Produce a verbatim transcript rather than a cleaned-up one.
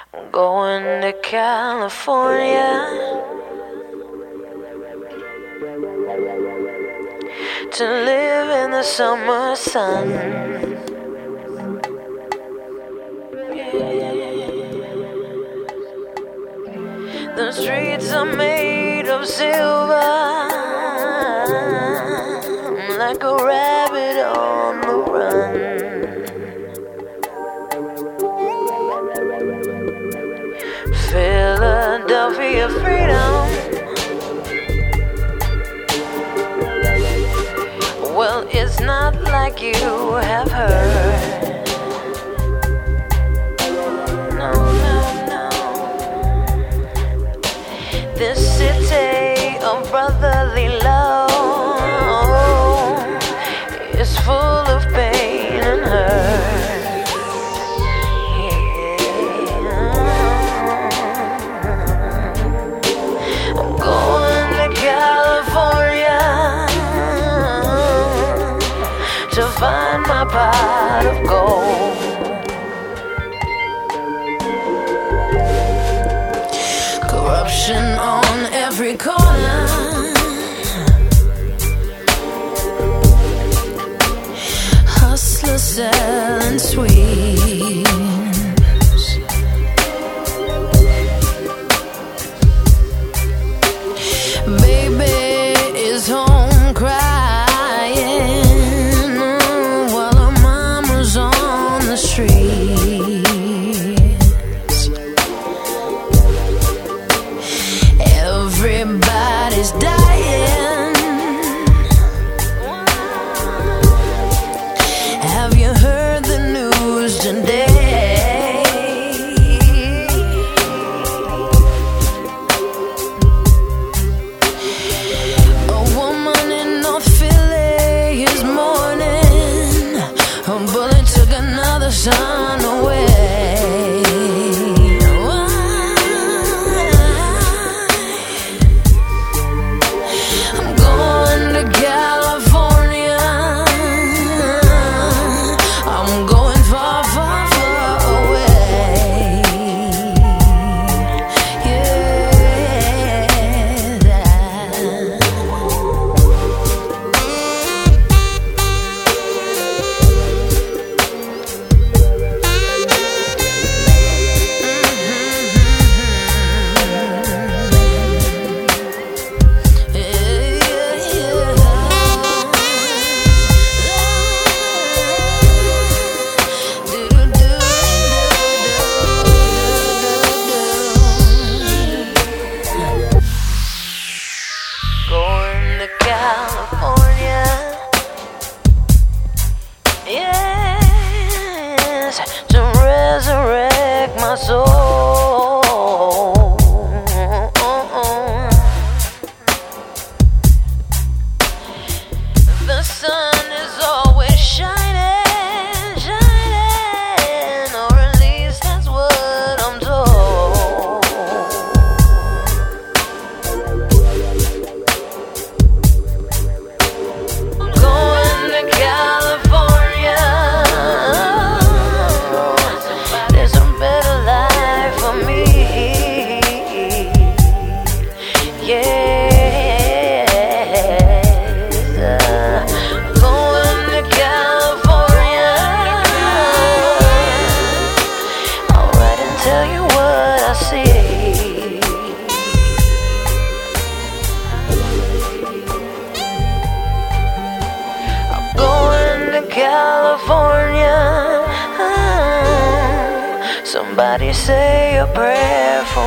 I'm going to California to live in the summer sun. The streets are made of silver, like a rabbit on the run. Philadelphia freedom. Well, it's not like you have heard. No, no, no. This city of brotherly love is full of pain and hurt. Yeah. I'm going to California to find my pot of gold. Corruption on every corner, hustlers selling sweets. Baby is home crying while her mama's on the streets. Everybody's dying. Have you heard the news today? A woman in North Philly is mourning. A bullet took another son away. California, yes, to resurrect my soul. The sun is always shining, shining, or at least that's what I'm told. California, somebody say a prayer for